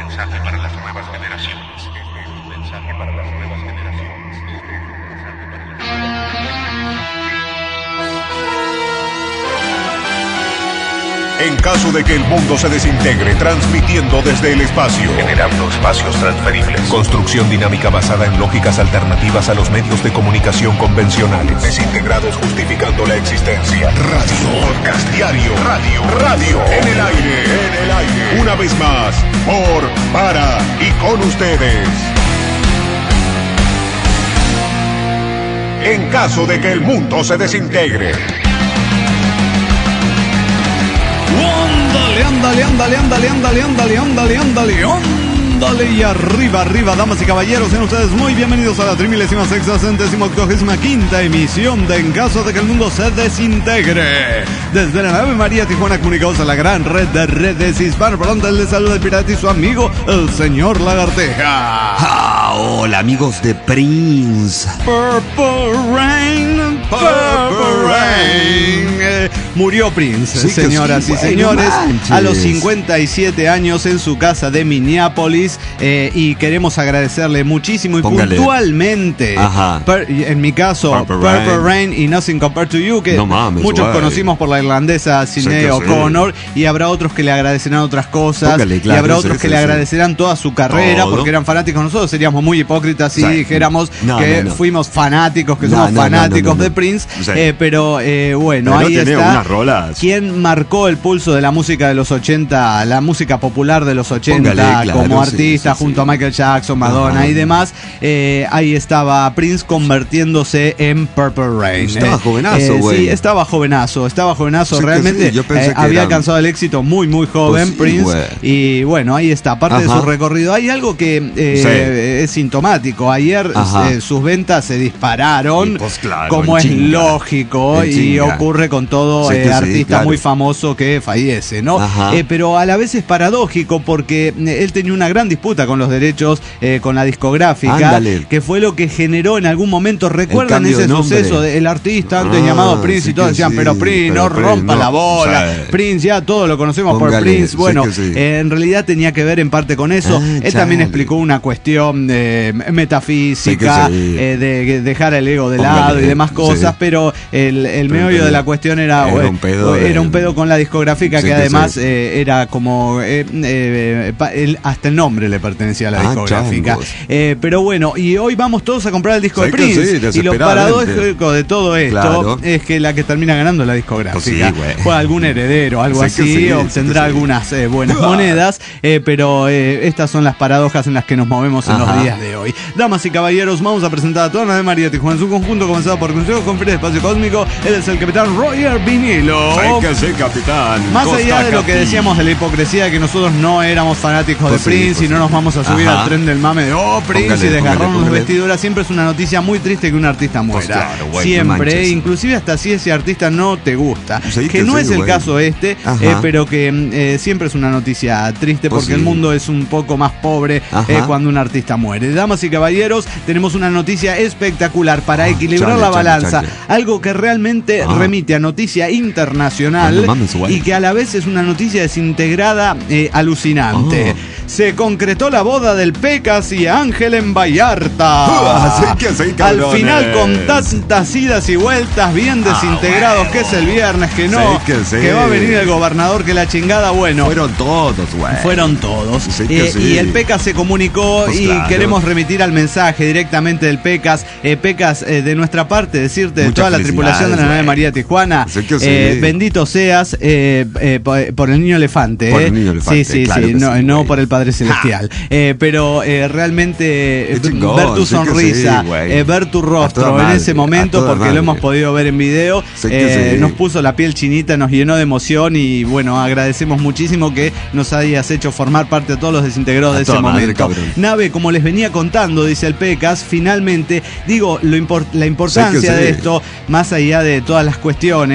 mensaje para las nuevas generaciones. Este es un mensaje para las nuevas generaciones. Este es un mensaje para las nuevas generaciones. En caso de que el mundo se desintegre, transmitiendo desde el espacio, Generando espacios transferibles. construcción dinámica basada en lógicas alternativas a los medios de comunicación convencionales, desintegrados justificando la existencia, radio, podcast diario, radio, en el aire, una vez más, por, para y con ustedes. En caso de que el mundo se desintegre. Ándale y arriba, damas y caballeros, sean ustedes muy bienvenidos a la 3665ª emisión de En caso de que el mundo se desintegre. Desde la nave María Tijuana, comunicados a la gran red de redes hispanoparlantes, les saluda el pirata y su amigo, el señor Lagarteja. Hola amigos de Prince. Purple Rain. Murió Prince, Sí que señoras sí, y güey, señores, no manches. a los 57 años en su casa de Minneapolis, y queremos agradecerle muchísimo y Póngale. puntualmente, Ajá. en mi caso, Purple Rain y Nothing Compared to You, que No mames, muchos güey. conocimos por la irlandesa Sinéad que sí. O'Connor, y habrá otros que le agradecerán otras cosas, Póngale, claro, y habrá sí, otros que sí, le sí. agradecerán toda su carrera, Todo. porque eran fanáticos. Nosotros seríamos muy hipócritas si Sí. dijéramos No, que no. fuimos fanáticos, que No, somos no, fanáticos no. de Prince, Sí. pero bueno, Pero ahí tiene está. unas rolas. ¿Quién marcó el pulso de la música de los 80, la música popular de los 80, Póngale, claro, como sí, artista, sí, junto sí. a Michael Jackson, Madonna Ajá. y demás? Ahí estaba Prince convirtiéndose en Purple Rain. Estaba jovenazo, güey. Sí, estaba jovenazo Sí que realmente. sí, yo pensé que había era- alcanzado el éxito muy joven, Pues sí, Prince. güey. Y bueno, ahí está, parte de Ajá. su recorrido. Hay algo que es sintomático. Ayer Ajá. sus ventas se dispararon, Y, pues, claro, como en es chinga. lógico, En y chinga. ocurre con todo Sí que sí, artista claro. muy famoso que fallece, ¿no? Ajá. Pero a la vez es paradójico porque él tenía una gran disputa con los derechos, con la discográfica, Ándale. que fue lo que generó en algún momento, ¿recuerdan cambio ese de nombre. suceso del artista antes llamado Prince? Sí Y todos que decían, sí, pero Prince, no pero Prince, rompa no, la bola, sí. Prince, ya todos lo conocemos por Póngale, Prince. sí Bueno, que sí. en realidad tenía que ver en parte con eso. Él también chale. explicó una cuestión metafísica, Sí que sí. de dejar el ego de Póngale, lado y demás cosas, sí. pero el meollo de la cuestión era un pedo era un pedo con la discográfica, Sí que que además sí. era como hasta el nombre le pertenecía a la discográfica. changos. Pero bueno, y hoy vamos todos a comprar el disco de Sí que Prince, sí, y lo desesperadamente. paradójico de todo esto Claro. es que la que termina ganando es la discográfica. Pues sí, güey. Fue algún heredero, algo Sí que así, sí, obtendrá sí que sí. algunas buenas monedas, pero estas son las paradojas en las que nos movemos en los Ajá. días de hoy. Damas y caballeros, vamos a presentar a toda la de María Tijuana en su conjunto, comenzado por Consejo Conferencia de Espacio Cósmico. Él es el capitán Roger Vinilo. Sí que sí, capitán. Más Costa allá de lo que Capi. decíamos de la hipocresía de que nosotros no éramos fanáticos Pues de sí, Prince, pues y no sí. nos vamos a subir Ajá. al tren del mame de Prince, Póngale, y desgarrarnos las póngale. vestiduras, siempre es una noticia muy triste que un artista muera. Pues claro, güey, no Siempre, manches. inclusive hasta si ese artista no te gusta. Sí que que no sí, es el güey. caso Ajá. pero que siempre es una noticia triste, Pues porque sí. el mundo es un poco más pobre Ajá. cuando un artista muere. Damas y caballeros, tenemos una noticia espectacular para equilibrar chale, la chale, balanza. chale. Algo que realmente remite a noticia internacional, Ah, no mames, güey. y que a la vez es una noticia desintegrada, alucinante. Se concretó la boda del Pecas y Ángel en Vallarta. Sí que sí, Al cabrones. final, con tantas idas y vueltas, bien desintegrados, que es el viernes, que no, Sí que sí. que va a venir el gobernador, que la chingada, bueno. Fueron todos, güey. Fueron todos. Sí que sí. Y el Pecas se comunicó, Pues y claro. queremos remitir al mensaje directamente del Pecas. Pecas, de nuestra parte, decirte, de Muchas toda la tripulación de la nave felicidades, María Tijuana, Sí que sí. bendito seas por el niño elefante. Por el niño elefante, Sí, claro que no, sí, no güey. por el Padre Celestial. Pero realmente Qué chingón, ver tu sí que sonrisa, sí, güey. ver tu A rostro toda en madre, ese a momento, toda porque lo madre. hemos podido ver en video, Sí que sí. nos puso la piel chinita, nos llenó de emoción, y bueno, agradecemos muchísimo que nos hayas hecho formar parte de todos los desintegrados A de ese toda madre, momento. cabrón. Nave, como les venía contando, dice el Pecas, finalmente, digo, la importancia Sí que sí. de esto, más allá de todas las cuestiones Póngale. que tiene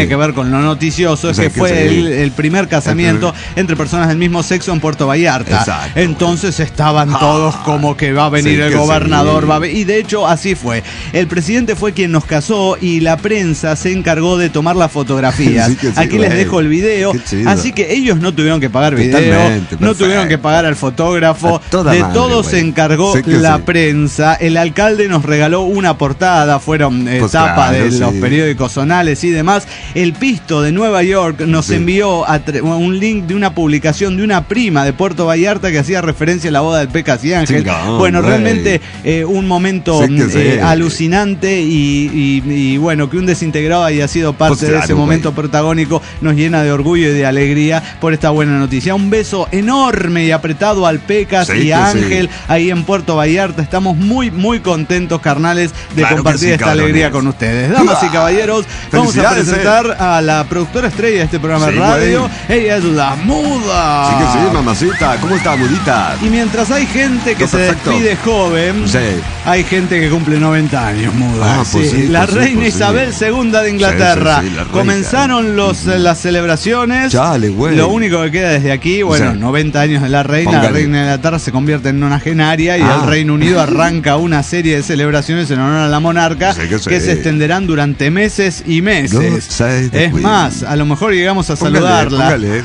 tiene que ver con lo noticioso, es Sí, que que fue sí. el primer casamiento entre personas del mismo sexo en Puerto Vallarta. Exacto. Entonces estaban todos como que va a venir Sí, el que gobernador, sí. va a venir. Y de hecho así fue. El presidente fue quien nos casó y la prensa se encargó de tomar las fotografías. Sí, que sí, Aquí les güey. dejo el video. Qué chido. Así que ellos no tuvieron que pagar video, Totalmente, no tuvieron perfecto. que pagar al fotógrafo. A toda De madre, todo güey. se encargó Sí que la sí. prensa. El alcalde nos regaló una portada, fueron Pues tapa claro, de sí. los periódicos zonales y demás. El Pisto de Nueva York nos Sí. envió un link de una publicación de una prima de Puerto Vallarta que hacía referencia a la boda del Pecas y Ángel. Chingón, Bueno, güey. realmente un momento Sí que sí. alucinante y bueno, que un desintegrado haya sido parte Pues de claro, ese momento güey. protagónico nos llena de orgullo y de alegría por esta buena noticia. Un beso enorme y apretado al Pecas Sí y que a sí. Ángel ahí en Puerto Vallarta. Estamos muy, muy contentos, carnales, de Claro que compartir sí, esta cabrones. alegría con ustedes. Damas y caballeros, vamos a Felicidades, presentar a la productora estrella de este programa de Sí, radio. Ella es La Muda. Sí que sí, mamacita. ¿Cómo está, mudita? Y mientras hay gente que No, se perfecto. despide joven, Sí. hay gente que cumple 90 años, Muda. Ah, pues sí, la pues sí, reina pues sí. Isabel II de Inglaterra. Sí, sí, sí, la reina. Comenzaron las celebraciones. Chale, güey. Lo único que queda desde aquí, bueno, Sí. 90 años de la reina. La Póngale. reina de Inglaterra se convierte en nonagenaria y Ah. el Reino Unido arranca una serie de celebraciones en honor a la monarca Sí, que sí. que se extenderán durante meses y God meses. save the Es Queen. más, a lo mejor llegamos a Póngale, saludarla. póngale.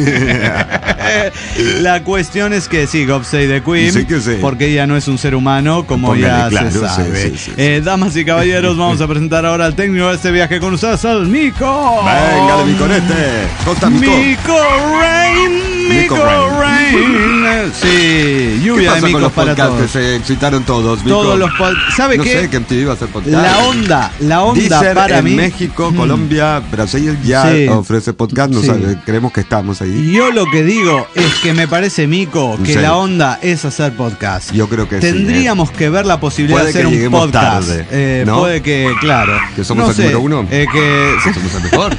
La cuestión es que sí, God Save the Queen, Sí que sí. porque ella no es un ser humano, como Póngale, ya claro, se sí, sabe. sí, sí. Damas y caballeros, vamos a presentar ahora al técnico de este viaje con ustedes, al Mico. Venga, mi conete. ¿Cómo está, Mico? Mico Rain, Mico Mico Rain. Sí, ¿Qué lluvia de pasa con micos los para podcasts que todos. se excitaron todos, Mico? Todos los ¿sabe No qué? sé que MTV iba a hacer podcast. La onda Deezer para en mí. México, Colombia, Brasil ya Sí. ofrece podcast. No Sí. sabe, creemos que estamos ahí. Y yo lo que digo es que me parece, Mico, que Sí. la onda es hacer podcast. Yo creo que sí, Tendríamos que ver la posibilidad Puede de hacer que un lleguemos podcast. tarde, ¿no? Puede que, claro. Que somos no el sé, número uno. que Somos el mejor.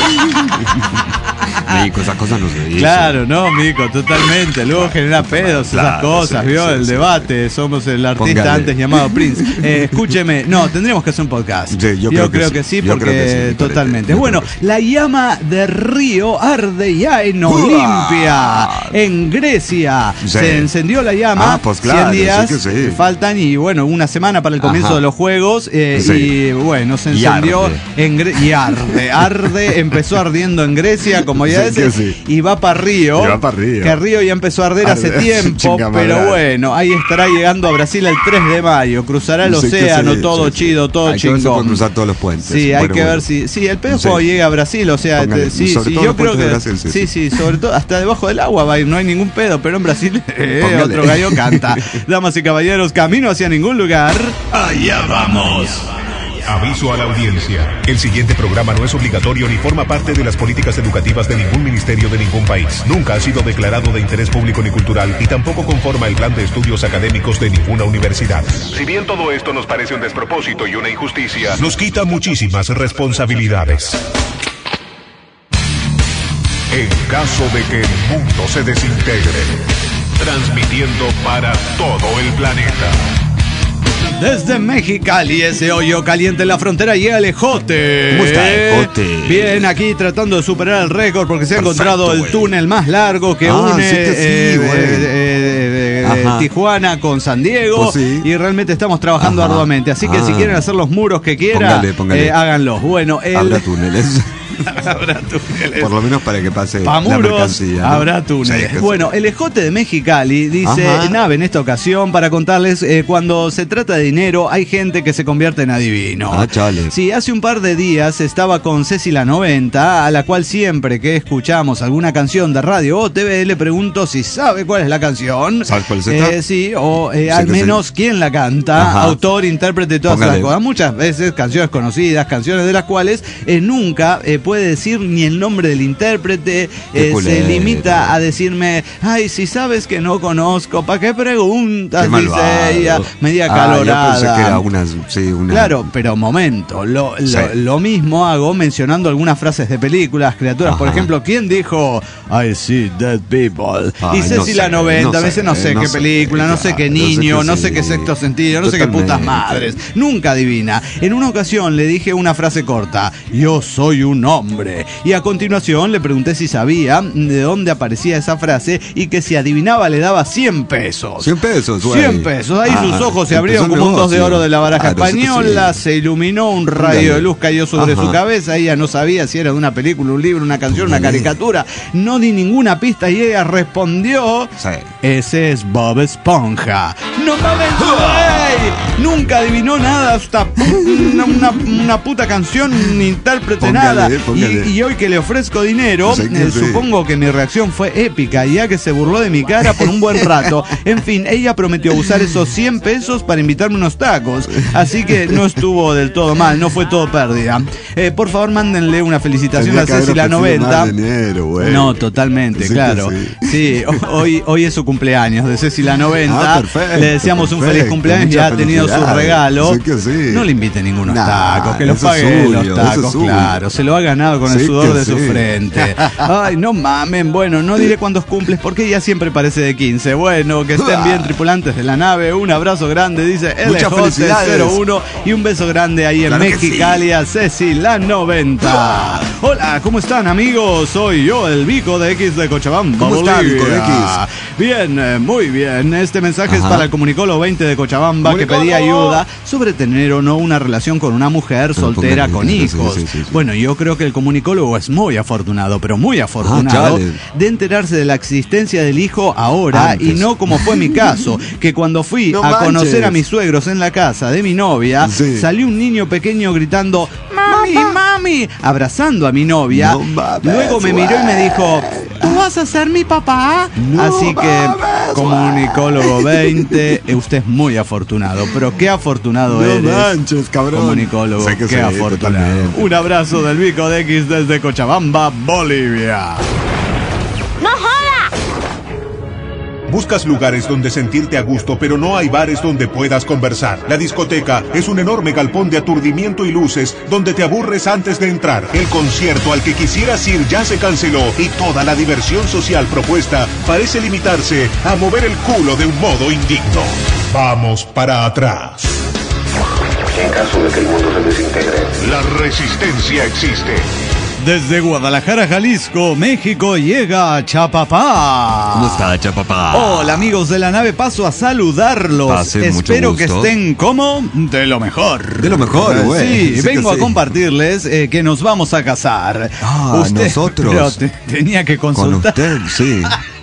Mico, esas cosas no se dicen. Claro, no, Mico, totalmente. Luego genera pedos, esas Claro, cosas, sí, ¿vio? sí, El sí. debate, somos el artista Póngale. antes llamado Prince. Escúcheme, no, tendríamos que hacer un podcast. Sí, yo creo que sí. Yo porque creo que sí, Nicolete. totalmente. Yo Bueno, creo que sí. la llama de Río arde ya en Olimpia, en Grecia. Sí. Se encendió la llama. Ah, pues claro, 100 días sí que sí. faltan y bueno, una semana para el comienzo Ajá. de los juegos. Sí. Y bueno, se Y encendió arde. y arde, empezó ardiendo en Grecia, como ya Sí, es, que sí. y va para Río. Y va pa' Río. Que Río ya empezó a arder hace Arde, tiempo, chinga pero madre. bueno, ahí estará llegando a Brasil el 3 de mayo. Cruzará el Sí que océano, sí, todo sí, sí. chido, todo Hay que ver si pueden chingón. cruzar todos los puentes. Sí, hay Bueno, que bueno. ver si. Sí, el pedo es Sí. cuando llega a Brasil, o sea, Póngale, sí, sobre sí, todo yo los creo que. puentes de Brasil, sí, sí, sobre todo hasta debajo del agua va a ir, no hay ningún pedo, pero en Brasil Póngale. otro gallo canta. Damas y caballeros, camino hacia ningún lugar. Allá vamos. Aviso a la audiencia. El siguiente programa no es obligatorio ni forma parte de las políticas educativas de ningún ministerio de ningún país. Nunca ha sido declarado de interés público ni cultural y tampoco conforma el plan de estudios académicos de ninguna universidad. Si bien todo esto nos parece un despropósito y una injusticia, nos quita muchísimas responsabilidades. En caso de que el mundo se desintegre, transmitiendo para todo el planeta. Desde Mexicali, ese hoyo caliente en la frontera, llega el Ejote. ¿Cómo está, Ejote? Bien, aquí tratando de superar el récord porque se ha Perfecto, encontrado el güey. túnel más largo que Ah, une sí que sí, güey. Ajá. Tijuana con San Diego. Pues sí. Y realmente estamos trabajando Ajá. arduamente. Así que si Ah. quieren hacer los muros que quieran, Póngale. háganlo. Bueno, Habrá túneles. habrá túneles. Por lo menos para que pase Pa' la muros mercancía, ¿no? habrá túneles. Sí, que Bueno, sí. el Ejote de Mexicali dice Ajá. nave en esta ocasión para contarles cuando se trata de dinero hay gente que se convierte en adivino. Ah, chale. Sí, hace un par de días estaba con Ceci la 90, a la cual siempre que escuchamos alguna canción de radio o TV le pregunto si sabe cuál es la canción. ¿Sabes cuál es esta? Sí, o Sí al que menos sí. quién la canta, Ajá. autor, intérprete, todas Póngale. esas cosas. Muchas veces canciones conocidas, canciones de las cuales nunca puede decir ni el nombre del intérprete, Qué se culero. limita a decirme, ay, si sabes que no conozco, ¿para qué preguntas? Qué malvado. Dice ella, media Yo calorada. pensé que era una. Claro, pero momento, Sí. lo mismo hago mencionando algunas frases de películas, criaturas, por Ajá. ejemplo, ¿quién dijo I see dead people? Ay, Y Ceci no la sé, 90, no me dice no sé, sé no qué sé, película, no sé claro, qué no sé niño, qué no sé qué sí. sexto sentido, no sé qué putas Totalmente. madres, nunca adivina. En una ocasión le dije una frase corta, yo soy un nombre. Y a continuación le pregunté si sabía de dónde aparecía esa frase y que si adivinaba le daba 100 pesos. 100 pesos, güey. 100 pesos. Ahí sus ojos se abrieron empezó como un 2 de negocio. oro de la baraja Claro, española, sí. se iluminó, un rayo de luz cayó sobre Ajá. su cabeza. Ella no sabía si era de una película, un libro, una canción, una caricatura. No di ninguna pista y ella respondió: Sí. ese es Bob Esponja. ¡No mames, güey! Nunca adivinó nada, hasta una puta canción, ni intérprete, Póngale, nada. póngale. Y hoy que le ofrezco dinero, Sí, que sí. supongo que mi reacción fue épica, ya que se burló de mi cara por un buen rato. En fin, ella prometió usar esos 100 pesos para invitarme unos tacos. Así que no estuvo del todo mal, no fue todo pérdida. Por favor, mándenle una felicitación Tendría a que haber Ceci la ofrecido 90. más dinero, güey. No, totalmente, Sí que claro. sí. Sí, hoy es su cumpleaños de Ceci la 90. Perfecto, Le deseamos un feliz perfecto. cumpleaños, ya ha Muchas tenido su felicidades. regalo. Sí que sí. No le invite ningunos Nah, tacos, que los eso es pague suyo, los eso tacos, es suyo. claro. Se lo ha ganado con el Sí sudor que de su sí. frente. Ay, no mamen. Bueno, no diré cuántos cumples porque ella siempre parece de 15. Bueno, que estén bien, tripulantes de la nave. Un abrazo grande, dice Muchas felicidades. LJ01. Y un beso grande ahí en Claro que Mexicali a Ceci la 90. Hola, ¿cómo están, amigos? Soy yo, el Vico de X de Cochabamba, ¿Cómo está, Bolivia. Vico de X? Bien, muy bien. Este mensaje es Ajá. para el comunicólogo 20 de Cochabamba que ¡Comunicólogo! pedía ayuda sobre tener o no una relación con una mujer Pero soltera póngale, con sí, hijos. sí. Bueno, yo creo que el comunicólogo es muy afortunado, pero muy afortunado chale. de enterarse de la existencia del hijo ahora Antes. y no como fue mi caso, que cuando fui No a manches. conocer a mis suegros en la casa de mi novia, Sí. salió un niño pequeño gritando "Mami, mami", abrazando a mi novia. No mames, Luego me miró y me dijo: ¿tú vas a ser mi papá? No Así que, mames, comunicólogo 20, usted es muy afortunado, pero qué afortunado No eres. manches, cabrón. Comunicólogo, Sé que qué sí, afortunado. totalmente. Un abrazo del Vico de X desde Cochabamba, Bolivia. Buscas lugares donde sentirte a gusto, pero no hay bares donde puedas conversar. La discoteca es un enorme galpón de aturdimiento y luces donde te aburres antes de entrar. El concierto al que quisieras ir ya se canceló y toda la diversión social propuesta parece limitarse a mover el culo de un modo indigno. Vamos para atrás. En caso de que el mundo se desintegre, La resistencia existe. Desde Guadalajara, Jalisco, México, llega Chapapá. ¿Cómo está, Chapapá? Hola, amigos de la nave, paso a saludarlos. Pase, mucho Espero que gusto. estén como de lo mejor. De lo mejor, güey. Sí, Sí que vengo a sí. compartirles que nos vamos a casar. Ah, nosotros. Pero tenía que Con consultar. usted, sí.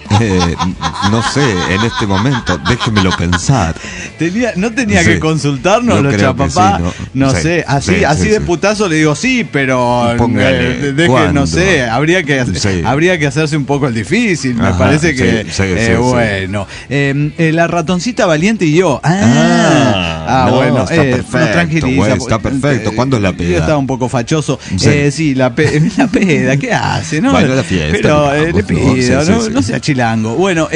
No sé, en este momento, déjemelo pensar. No tenía Sí. que consultarnos, Yo los creo que Chapapá. sí, no sí, sé, así, sí, así sí, de sí. putazo le digo sí, pero Póngale, deje, ¿cuándo? no sé, habría que Sí. hacerse un poco el difícil. Me Ajá, parece que sí, sí, bueno. La ratoncita valiente y yo. No, Bueno, está perfecto, nos tranquiliza. güey, está perfecto. ¿Cuándo es la peda? Yo estaba un poco fachoso. Sí. Sí, la peda, ¿qué hace? ¿No? Bueno, la fiesta, Pero digamos, le ¿no? pido, Sí, no, sí, no sí. sea chilango. Bueno,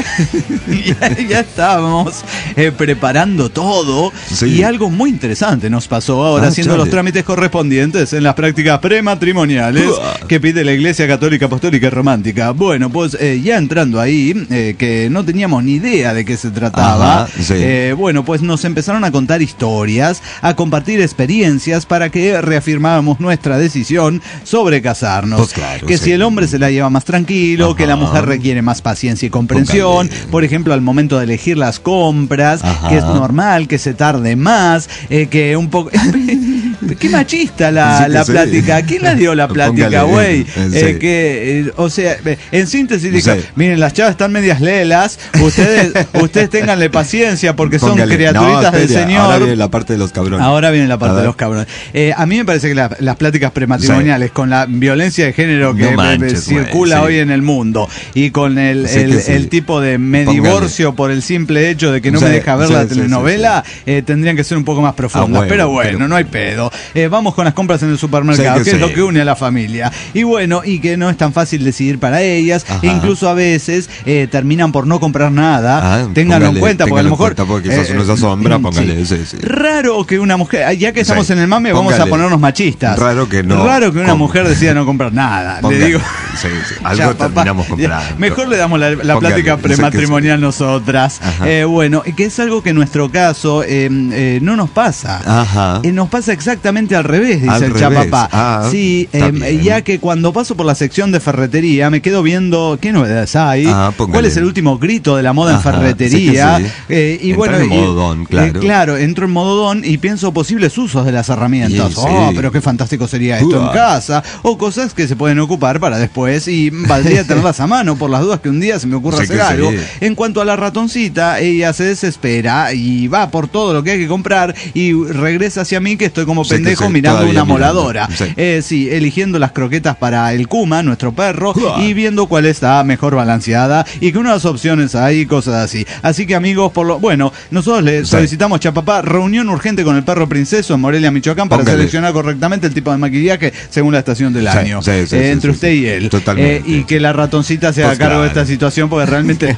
ya estábamos preparando todo Sí. y algo muy interesante nos pasó ahora haciendo chale. los trámites correspondientes en las prácticas prematrimoniales que pide la Iglesia Católica Apostólica y Romántica. Bueno, pues ya entrando ahí, que no teníamos ni idea de qué se trataba, Ajá, sí. bueno, pues nos empezaron a contar historias, a compartir experiencias para que reafirmáramos nuestra decisión sobre casarnos. Pues claro, que sí. si el hombre se la lleva más tranquilo, Ajá. que la mujer requiere más paciencia y comprensión, Póngale. por ejemplo, al momento de elegir las compras, Ajá. que es normal que se tarde más, que un poco... Qué machista la Sí que sí. plática. ¿Quién la dio la plática, Póngale, güey? sí. O sea, en síntesis, dijo, Sí. miren, las chavas están medias lelas, ustedes ténganle paciencia porque son Póngale. criaturitas No, del espere, Señor. Ahora viene la parte de los cabrones. Ahora viene la parte A de ver. los cabrones. A mí me parece que las pláticas prematrimoniales, con la violencia de género que No manches, circula güey, hoy sí. en el mundo y con el Sí que sí. tipo de me Póngale. divorcio por el simple hecho de que no Sí, me deja ver sí, la sí, telenovela, tendrían que ser un poco más profundas. huevo, pero bueno, pero- no hay pedo. Vamos con las compras en el supermercado, Sí que que es lo sí. que une a la familia. Y bueno, y que no es tan fácil decidir para ellas. Ajá. E incluso a veces terminan por no comprar nada. Ténganlo en póngale, cuenta, porque a lo téngalo en mejor... cuenta, porque quizás uno se asombra, póngale, sí, sí. Raro que una mujer, ya que estamos Sí. en el mame, vamos a Póngale. ponernos machistas. Raro que no Raro que una compre. mujer decida no comprar nada. Le Póngale. digo. Algo Chapapá. terminamos comprando. Mejor le damos la Póngale, plática sé que prematrimonial nosotras. Bueno, que es algo que en nuestro caso no nos pasa. Ajá. Nos pasa exactamente al revés, dice Al el revés. Chapapá. Ah, sí, está bien. ya que cuando paso por la sección de ferretería me quedo viendo qué novedades hay, Póngale. cuál es el último grito de la moda en Ajá, ferretería. sí que sí. Y Entra bueno, en modo don, claro. claro, entro en modo don y pienso posibles usos de las herramientas. Sí, Oh, sí. pero qué fantástico sería esto en casa. O cosas que se pueden ocupar para después y valdría tenerlas a mano por las dudas que un día se me ocurra Sí hacer que algo. sí. En cuanto a la ratoncita, ella se desespera y va por todo lo que hay que comprar y regresa hacia mí que estoy como Sí que pendejo sí, mirando todavía una mirando. moladora. Sí. Sí, eligiendo las croquetas para el Kuma, nuestro perro, y viendo cuál está mejor balanceada y que unas opciones hay y cosas así. Así que amigos, bueno, nosotros le solicitamos, Chapapá, reunión urgente con el perro princeso en Morelia, Michoacán, para Póngale. seleccionar correctamente el tipo de maquillaje según la estación del Sí, año. sí, sí, Entre sí, usted sí. y él. Totalmente. Y que la ratoncita se haga Pues cargo de claro. esta situación porque realmente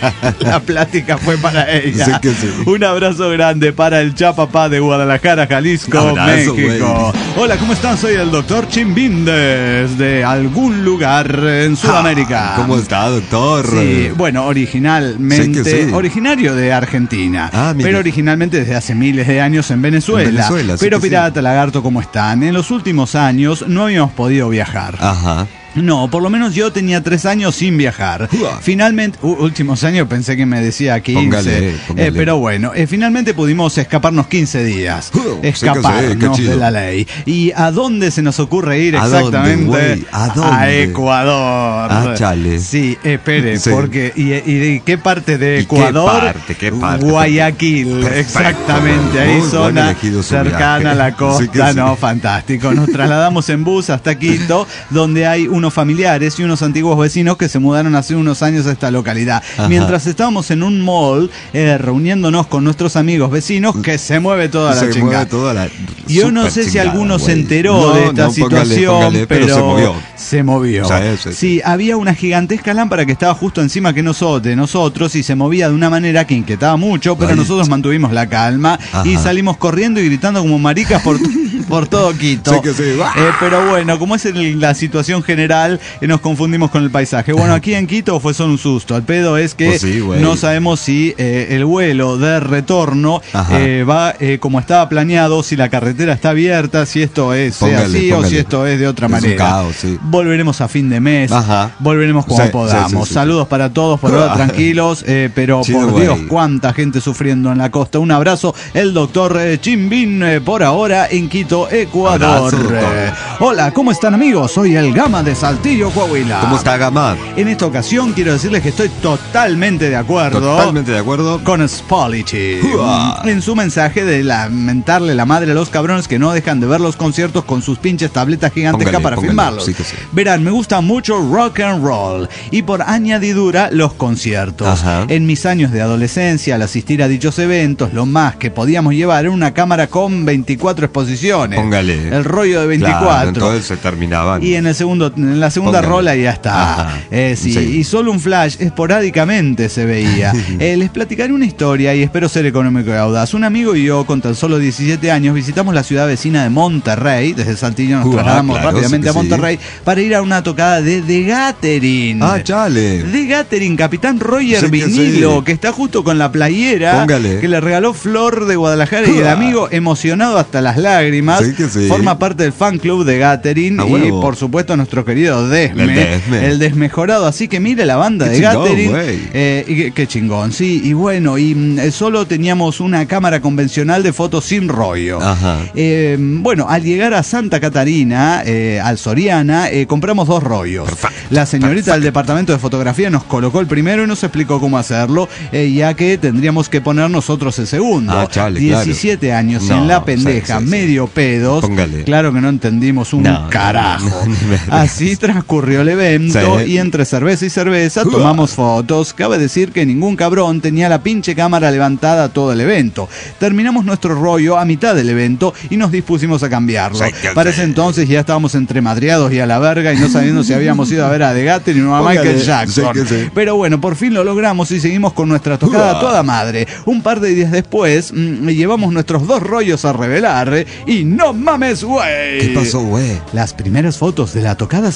la plática fue para ella. Sí que sí. Un abrazo grande para el Chapapá de Guadalajara, Jalisco, Abrazo, México. Hola, ¿cómo están? Soy el doctor Chimbindes de algún lugar en Sudamérica. ¿Cómo está, doctor? Sí, bueno, originalmente, Sí que sí. originario de Argentina, Mira. pero originalmente desde hace miles de años en Venezuela. En Venezuela, sí Pero que sí. Pirata, Lagarto, ¿cómo están? En los últimos años no habíamos podido viajar. Ajá. No, por lo menos yo tenía 3 años sin viajar. Uah. Finalmente, últimos años pensé que me decía 15. Póngale. Pero bueno, finalmente pudimos escaparnos 15 días. Sí que sí, Escaparnos qué chido. de la ley. ¿Y a dónde se nos ocurre ir ¿A dónde, exactamente? güey? ¿A dónde? Ecuador. Ah, chale. Sí, espere, Sí. porque. ¿Y de qué parte de ¿Y Ecuador? qué parte? Guayaquil, Perfecto. exactamente. Ahí Muy buen zona elegido su cercana viaje. a la Sí costa. que sí. No, fantástico. Nos trasladamos en bus hasta Quito, donde hay unos familiares y unos antiguos vecinos que se mudaron hace unos años a esta localidad. Ajá. Mientras estábamos en un mall reuniéndonos con nuestros amigos vecinos, que se mueve toda la Se chingada. mueve toda la. Yo no super sé si chingada, alguno se güey. enteró de esta situación, póngale, pero se movió. Se movió. Sí. Sí, había una gigantesca lámpara que estaba justo encima de nosotros y se movía de una manera que inquietaba mucho, pero Ay. nosotros mantuvimos la calma y Ajá. salimos corriendo y gritando como maricas por todo Quito. Sí que sí. Pero bueno, como es la situación general, nos confundimos con el paisaje. Bueno, aquí en Quito fue solo un susto. El pedo es que Pues sí, güey. no sabemos si el vuelo de retorno Ajá. va como estaba planeado, si la carretera está abierta, si esto es Póngale, así o póngale. si esto es de otra Es un manera. caos, sí. Volveremos a fin de mes, Ajá. volveremos como Sí, podamos. sí. Saludos para todos, por ahora tranquilos, pero Chido, por güey. Dios, cuánta gente sufriendo en la costa. Un abrazo, el doctor Chimbín, por ahora en Quito, Ecuador. Abrazo, doctor. Hola, ¿cómo están amigos? Soy el Gama de Saltillo, Coahuila. ¿Cómo está, Gama? En esta ocasión quiero decirles que estoy totalmente de acuerdo Totalmente de acuerdo. con Spolity Uah. en su mensaje de lamentarle la madre a los cabrones que no dejan de ver los conciertos con sus pinches tabletas gigantescas Póngale, para póngale. filmarlos. Sí que sí. Verán, me gusta mucho rock and roll y por añadidura los conciertos. Ajá. En mis años de adolescencia, al asistir a dichos eventos, lo más que podíamos llevar era una cámara con 24 exposiciones. Póngale. El rollo de 24. Claro, entonces se terminaban. Y en la segunda Póngale. rola ya está. Ajá. Sí, Sí. y solo un flash esporádicamente se veía. Les platicaré una historia y espero ser económico y audaz. Un amigo y yo, con tan solo 17 años, visitamos la ciudad vecina de Monterrey. Desde Saltillo nos trasladamos claro, rápidamente sí a que sí. Monterrey para ir a una tocada de The Gathering. Chale. The Gathering, Capitán Roger Sí que Vinilo, sí. que está justo con la playera Póngale. que le regaló Flor de Guadalajara y el amigo emocionado hasta las lágrimas. Sí que sí. Forma parte del fan club de Gathering A y huevo. por supuesto nuestro querido Desme, El Desme. el desmejorado. Así que mire la banda Qué de chingón, Gathering. güey. Y qué chingón, sí. Y bueno, solo teníamos una cámara convencional de fotos sin rollo. Ajá. Bueno, al llegar a Santa Catarina, al Soriana, compramos 2 rollos. La señorita del departamento de fotografía nos colocó el primero y nos explicó cómo hacerlo, ya que tendríamos que poner nosotros el segundo. Chale, 17 años No, en la pendeja, sí, sí. medio pedos. Póngale. Claro que no entendimos un No, carajo. no, ni vergas. Así transcurrió el evento Sí. y entre cerveza y cerveza tomamos fotos. Cabe decir que ningún cabrón tenía la pinche cámara levantada todo el evento. Terminamos nuestro rollo a mitad del evento y nos dispusimos a cambiarlo. Sí, que Para ese sí. entonces ya estábamos entremadreados y a la verga y no sabiendo si habíamos ido a ver a The Gathering o a Póngale. Michael Jackson. Sí, que sí. Pero bueno, por fin lo logramos y seguimos con nuestra tocada a toda madre. Un par de días después llevamos nuestros 2 rollos a revelar y no mames, güey. ¿Qué pasó, güey? Las primeras fotos de la tocada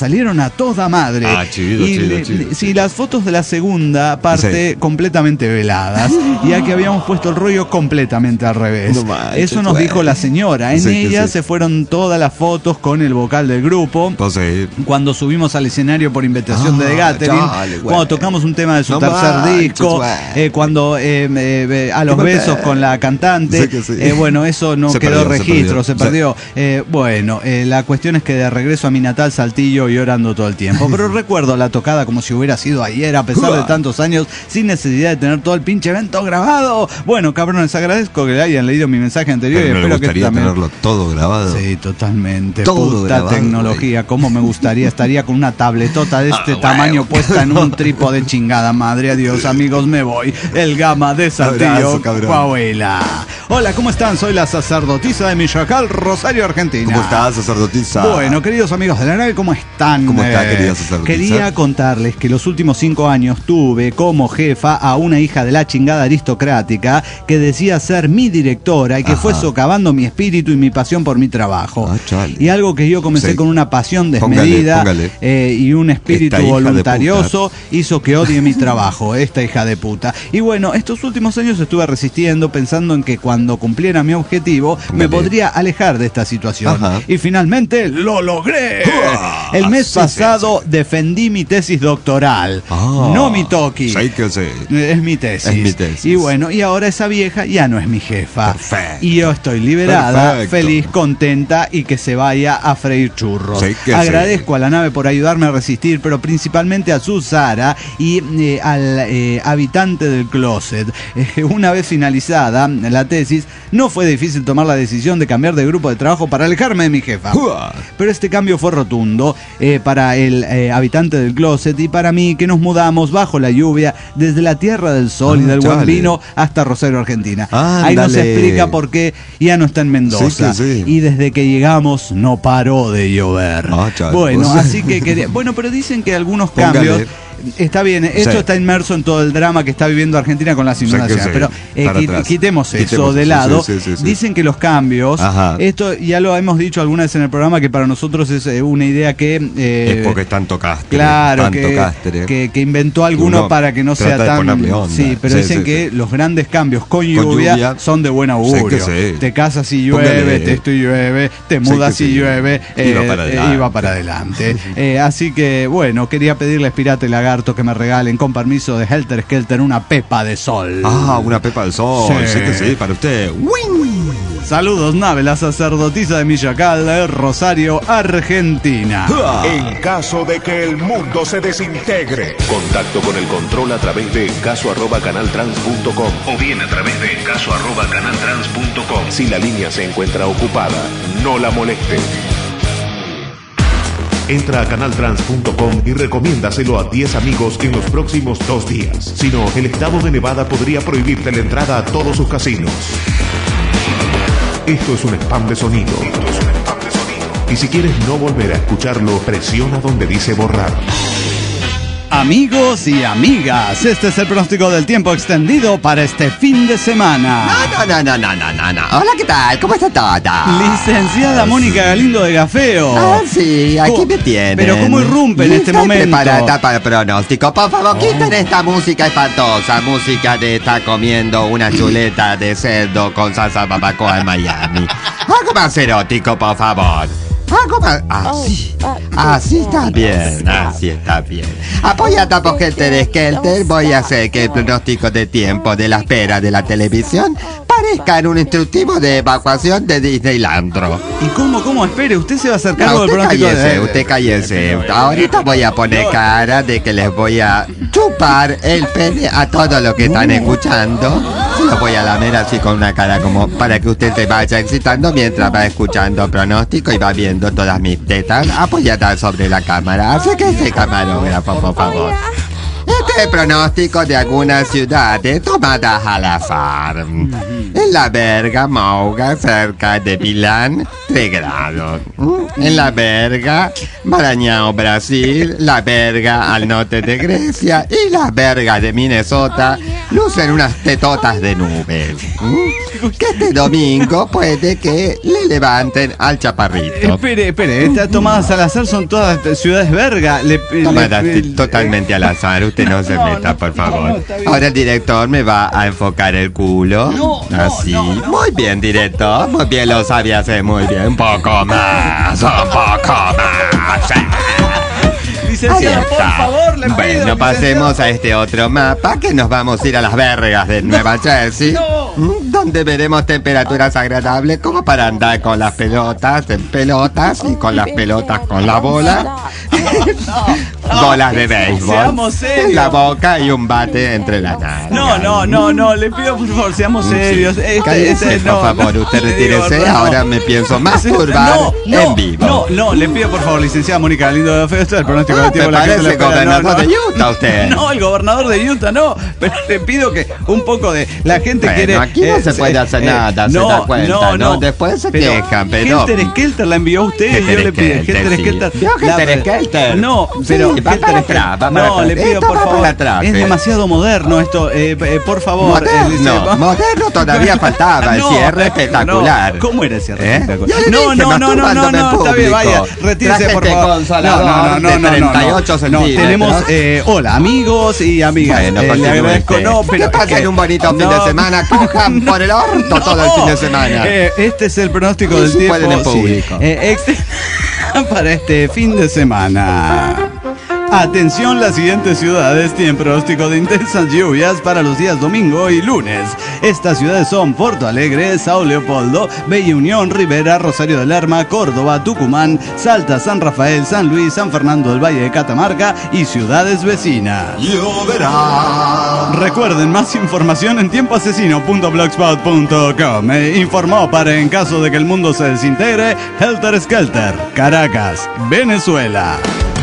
salieron a toda madre. Chido. Sí, las fotos de la segunda parte completamente veladas. Y aquí habíamos puesto el rollo completamente al revés. No manches, Eso nos dijo la señora. En ella se fueron todas las fotos con el vocal del grupo. Cuando subimos al escenario por invitación de The Gathering, cuando tocamos un tema de su tercer disco, cuando a los besos con la cantante, bueno, eso no quedó registro, se perdió. Bueno, la cuestión es que de regreso a mi natal Saltillo llorando todo el tiempo, pero recuerdo la tocada como si hubiera sido ayer, a pesar de tantos años, sin necesidad de tener todo el pinche evento grabado. Bueno, cabrones, les agradezco que le hayan leído mi mensaje anterior, pero y espero que también tenerlo todo grabado. Sí, totalmente. Todo puta grabado, tecnología, cómo me gustaría, estaría con una tabletota de este tamaño puesta en un trípode, chingada madre. Adiós, amigos, me voy. El Gama de Saltillo, Coahuila. Hola, ¿cómo están? Soy la sacerdotisa de Michoacán, Rosario, Argentina. ¿Cómo estás, sacerdotisa? Bueno, queridos amigos de la nave, ¿cómo están? ¿Cómo está, querida sacerdotisa? Quería contarles que los últimos 5 años tuve como jefa a una hija de la chingada aristocrática que decía ser mi directora y que fue socavando mi espíritu y mi pasión por mi trabajo. Y algo que yo comencé con una pasión desmedida y un espíritu voluntarioso hizo que odie mi trabajo, esta hija de puta. Y bueno, estos últimos años estuve resistiendo, pensando en que cuando cumpliera mi objetivo me podría alejar de esta situación. Y finalmente lo logré. El mes pasado defendí mi tesis doctoral. No mi toki. Es mi tesis. Y bueno, y ahora esa vieja ya no es mi jefa. Y yo estoy liberada, feliz, contenta y que se vaya a freír churros. Agradezco a la nave por ayudarme a resistir, pero principalmente a Susara y al habitante del closet. Una vez finalizada la tesis, no fue difícil tomar la decisión de cambiar de grupo de trabajo para alejarme de mi jefa. Pero este cambio fue rotundo para el habitante del closet y para mí, que nos mudamos bajo la lluvia desde la Tierra del Sol y del buen vino hasta Rosario, Argentina. Ahí nos explica por qué ya no está en Mendoza. Y desde que llegamos no paró de llover. Bueno, así que quería... Bueno, pero dicen que algunos cambios... Está bien, esto está inmerso en todo el drama que está viviendo Argentina con las inundaciones, pero quitemos eso de lado. Dicen que los cambios, esto ya lo hemos dicho alguna vez en el programa, que para nosotros es una idea que es porque es tanto castre, claro, que inventó alguno para que no sea tan pero dicen que los grandes cambios con lluvia son de buen augurio. Te casas y llueve, te esto y llueve, te mudas y llueve, y va para adelante. Así que bueno, quería pedirles, Pirata y Lagarto, que me regalen, con permiso de Helter Skelter, una pepa de sol. Una pepa de sol. Sí, para usted. Saludos, nave, la sacerdotisa de Michoacán, de Rosario, Argentina. En caso de que el mundo se desintegre, Contacto con el control a través de caso@canaltrans.com o bien a través de caso@canaltrans.com. Si la línea se encuentra ocupada, no la moleste. Entra a canaltrans.com y recomiéndaselo a 10 amigos en los próximos 2 días. Si no, el estado de Nevada podría prohibirte la entrada a todos sus casinos. Esto es un spam de sonido. Y si quieres no volver a escucharlo, presiona donde dice borrar. Amigos y amigas, este es el pronóstico del tiempo extendido para este fin de semana. No. Hola, ¿qué tal? ¿Cómo está todo? Licenciada Mónica Galindo de Gafeo. Sí, aquí me tienen. Pero ¿cómo irrumpe en este momento? Preparada para el pronóstico. Por favor, quiten esta música espantosa. Música de estar comiendo una chuleta de cerdo con salsa barbacoa en Miami. Algo más erótico, por favor. Algo más... Así está bien. Apoyada por gente de Skelter, voy a hacer que el pronóstico de tiempo de la espera de la televisión parezca en un instructivo de evacuación de Disneylandro. ¿Y cómo? Espere, usted se va a hacer cargo del pronóstico. Usted cállese. Ahorita voy a poner cara de que les voy a chupar el pene a todos los que están escuchando. Se lo voy a lamer así con una cara como para que usted se vaya excitando mientras va escuchando el pronóstico y va viendo todas mis tetas apoyadas sobre la cámara. Así que ese camarógrafo, por favor. Este es el pronóstico de algunas ciudades tomadas al azar. En la Verga, Mauga, cerca de Milán, 3 grados. En la Verga, Maranhão, Brasil, la Verga al norte de Grecia y la Verga de Minnesota lucen unas tetotas de nube. Que este domingo puede que le levanten al chaparrito. Espere, estas tomadas al azar son todas ciudades verga. Tomadas totalmente al azar, usted no se meta, por favor. Ahora el director me va a enfocar el culo. Así. Muy bien, director. Muy bien, lo sabía hacer muy bien. Un poco más. Licenciado, por favor, le pido. Bueno, pasemos a este otro mapa que nos vamos a ir a las vergas de Nueva Jersey. Donde veremos temperaturas agradables como para andar con las pelotas en pelotas y con las pelotas con la bola. Bolas de béisbol Seamos serios. en la boca y un bate entre las nalgas. No, le pido por favor, seamos serios. Cállese, por favor, usted retírese. Ahora me pienso masturbar en vivo. No, le pido por favor, licenciada Mónica Galindo de Feo, el pronóstico del tiempo. Me parece gobernador de Utah usted. No, el gobernador de Utah no, pero le pido que un poco de la gente Bueno, quiere. aquí no se puede hacer nada, se da cuenta, ¿no? Después se quejan, pero. Helter Skelter la envió usted y yo le pido. Helter Skelter. ¿Vio Helter Skelter? No, pero. Sí, va para atrás, no, le pido por favor. Es demasiado moderno esto. Por favor. Moderno todavía faltaba. El cierre espectacular. ¿Cómo era el cierre espectacular? No, está bien, vaya. Retírese, por favor. No, tenemos. Hola, amigos y amigas. Le agradezco. No, pero. Que pasen un bonito fin de semana. Cojan por el orto todo el fin de semana. Este es el pronóstico del tiempo. Pueden en público. Para este fin de semana. Atención, las siguientes ciudades tienen pronóstico de intensas lluvias para los días domingo y lunes. Estas ciudades son Porto Alegre, Sao Leopoldo, Bella Unión, Rivera, Rosario de Lerma, Córdoba, Tucumán, Salta, San Rafael, San Luis, San Fernando del Valle de Catamarca y ciudades vecinas. Lloverá. Recuerden, más información en tiempoasesino.blogspot.com. Informó para en caso de que el mundo se desintegre, Helter Skelter, Caracas, Venezuela.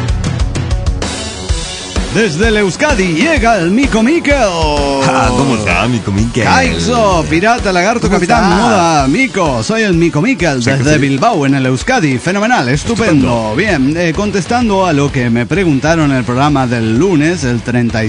Desde el Euskadi llega el Mico Miquel. ¿Cómo está, Mico Miquel? Kaixo, pirata, lagarto, capitán, está? moda, Mico. Soy el Mico Miquel desde Bilbao, en el Euskadi. Fenomenal, estupendo. Bien, contestando a lo que me preguntaron en el programa del lunes, el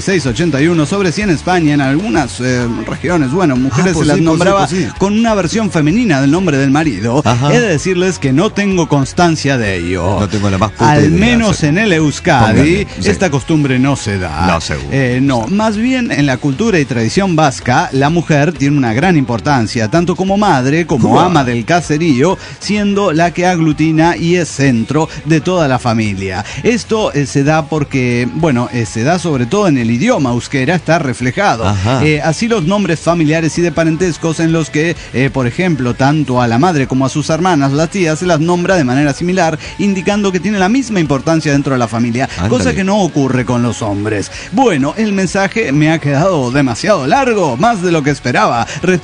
3681, sobre si en España, en algunas regiones, bueno, mujeres se las nombraba con una versión femenina del nombre del marido. Ajá. He de decirles que no tengo constancia de ello. No tengo la más puta Al idea, menos sí. en el Euskadi, Póngale, sí. esta costumbre no se da. No, seguro. No, más bien en la cultura y tradición vasca, la mujer tiene una gran importancia, tanto como madre como ama del caserío, siendo la que aglutina y es centro de toda la familia. Esto se da porque, bueno, se da sobre todo en el idioma euskera, está reflejado. Así los nombres familiares y de parentescos en los que, por ejemplo, tanto a la madre como a sus hermanas, las tías, se las nombra de manera similar, indicando que tiene la misma importancia dentro de la familia, cosa que no ocurre con los hombres. Bueno, el mensaje me ha quedado demasiado largo, más de lo que esperaba.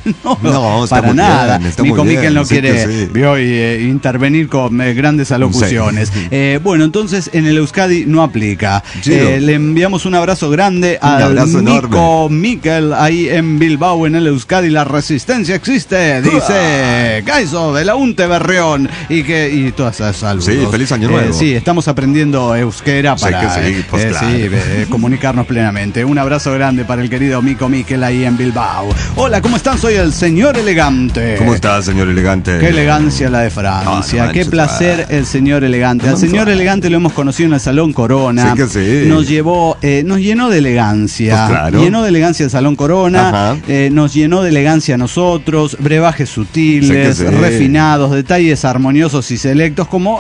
No, está para muy nada. bien, está Mico muy Miquel bien, no sí quiere que sí. intervenir con grandes alocuciones. Sí. Bueno, entonces en el Euskadi no aplica. Chido. Le enviamos un abrazo grande al abrazo Mico Miquel ahí en Bilbao, en el Euskadi. La resistencia existe, dice Kaixo de la Unte Berrión y todas esas saludos. Sí, feliz año nuevo. Sí, estamos aprendiendo euskera Sé para que sí, pues claro. comunicarnos plenamente. Un abrazo grande para el querido Mico Miquel ahí en Bilbao. Hola, ¿cómo están? Soy el señor elegante. ¿Cómo está, señor elegante? Qué elegancia la de Francia, no qué manches, placer el señor elegante. Al señor elegante lo hemos conocido en el Salón Corona. Sí que sí. Nos llenó de elegancia. Pues claro. Llenó de elegancia el Salón Corona. Ajá. Nos llenó de elegancia a nosotros. Brebajes sutiles, Sí que sí. refinados, detalles armoniosos y selectos, como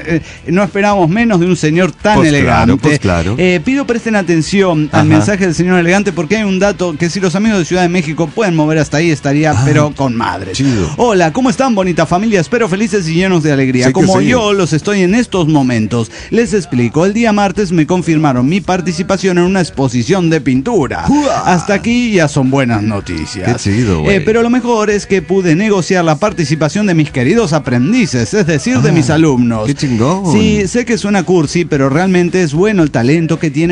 no esperábamos menos de un señor tan Pues elegante. claro. Pido presten atención al mensaje del señor elegante, porque hay un dato que si los amigos de Ciudad de México pueden mover hasta ahí, estaría pero con madres. Chido. Hola, ¿cómo están, bonita familia? Espero felices y llenos de alegría. Sí que Como sí. yo los estoy en estos momentos. Les explico, el día martes me confirmaron mi participación en una exposición de pintura. Hasta aquí ya son buenas noticias. Qué chido, güey. Pero lo mejor es que pude negociar la participación de mis queridos aprendices, es decir, de mis alumnos. Qué chingón. Sí, sé que suena cursi, pero realmente es bueno el talento que tienen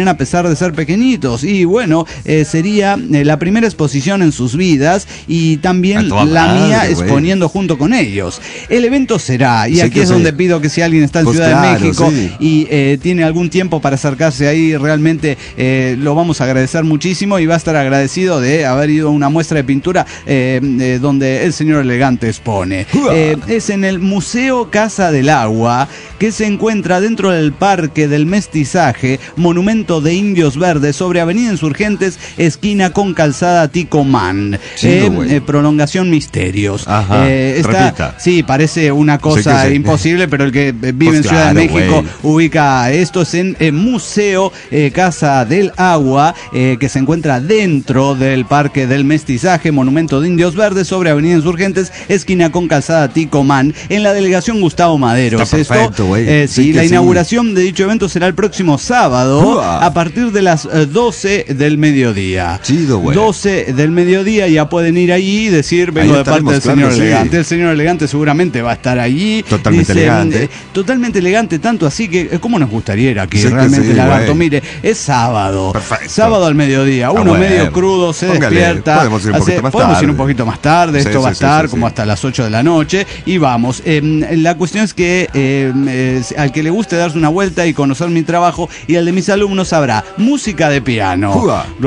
a pesar de ser pequeñitos. Y bueno, sería la primera exposición en sus vidas y también la mía exponiendo junto con ellos. El evento será, y aquí es donde pido que si alguien está en pues Ciudad claro, de México sí. y tiene algún tiempo para acercarse ahí, realmente lo vamos a agradecer muchísimo y va a estar agradecido de haber ido a una muestra de pintura donde el señor Elegante expone. Es en el Museo Casa del Agua, que se encuentra dentro del Parque del Mestizaje, monumento de indios verdes sobre Avenida Insurgentes, esquina con calzada Ticomán. Prolongación Misterios. Repita. Sí, parece una cosa imposible, pero el que vive en Ciudad de México ubica esto. Es en Museo Casa del Agua, que se encuentra dentro del Parque del Mestizaje, monumento de indios verdes sobre Avenida Insurgentes, esquina con calzada Ticomán, en la delegación Gustavo Madero. Está perfecto, güey. La inauguración de dicho evento será el próximo sábado a partir de las 12 del mediodía. Chido, güey. 12 del mediodía, ya pueden ir allí y decir, vengo de parte del señor Elegante. El señor Elegante seguramente va a estar allí. Totalmente elegante. Totalmente elegante, tanto así que, ¿cómo nos gustaría ir aquí? Realmente, Lagarto, mire, es sábado. Perfecto. Sábado al mediodía. Uno medio crudo, se despierta. Podemos ir un poquito más tarde. Esto va a estar como hasta las 8 de la noche. Y vamos. La cuestión es que al que le guste darse una vuelta y conocer mi trabajo y el de mis alumnos, habrá música de piano,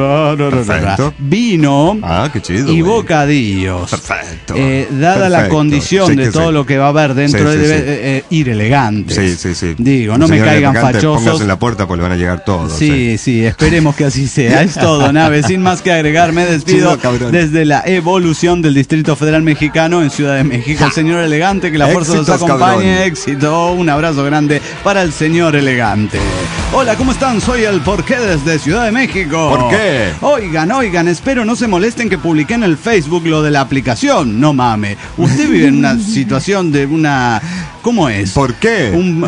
vino qué chido, y bocadillos. Perfecto. Dada la condición de todo lo que va a haber dentro, debe ir elegantes. Sí. Digo, no me caigan fachosos. Pónganse en la puerta porque le van a llegar todos. Sí, esperemos que así sea. Es todo, nave. Sin más que agregar, me despido desde la evolución del Distrito Federal Mexicano en Ciudad de México. El señor Elegante, que la fuerza los acompañe. Éxito. Un abrazo grande para el señor Elegante. Hola, ¿cómo están? Soy el Porqué desde Ciudad de México. ¿Por qué? Oigan, espero no se molesten que publiqué en el Facebook lo de la aplicación. No mame. Usted vive en una situación de una... ¿Cómo es? ¿Por qué?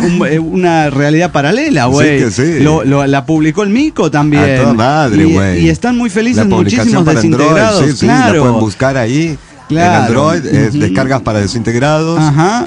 Una realidad paralela, güey. Sí. La publicó el Mico también. A toda madre, güey. Y están muy felices la muchísimos desintegrados. Android, claro. La pueden buscar ahí. Claro. En Android, descargas para desintegrados.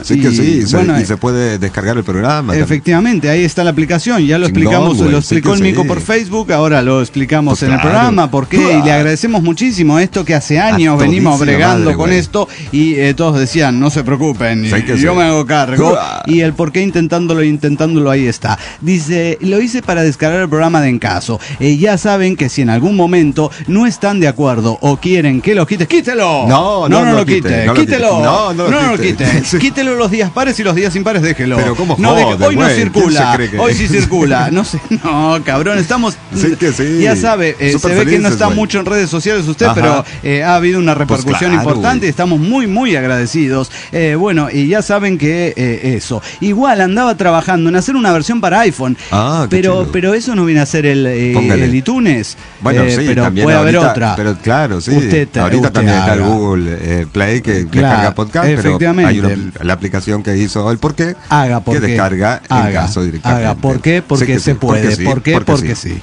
Y se puede descargar el programa. Efectivamente, ahí está la aplicación. Ya lo explicamos, lo explicó el Mico por Facebook, ahora lo explicamos en el programa. ¿Por qué? Y le agradecemos muchísimo esto que hace años venimos bregando con esto y todos decían, no se preocupen, yo me hago cargo. Y el por qué intentándolo, ahí está. Dice, lo hice para descargar el programa de En Caso. Ya saben que si en algún momento no están de acuerdo o quieren que lo quites, ¡quítelo! No lo quite, quítelo. No lo quite. Quítelo los días pares y los días impares déjelo. Pero ¿cómo hoy no circula. Hoy sí circula. No sé, no, cabrón, estamos... Ya sabe, se ve que no está mucho en redes sociales usted, pero ha habido una repercusión importante y estamos muy, muy agradecidos. Y ya saben que eso. Igual andaba trabajando en hacer una versión para iPhone, pero eso no viene a ser el iTunes. Bueno, pero también puede haber ahorita, otra. Pero claro, sí. Usted ahorita también está el Google Play que descarga podcast, pero hay la aplicación que hizo el Porqué que descarga En Caso directamente. Haga ¿por qué? Porque se puede. ¿Por qué? Porque sí.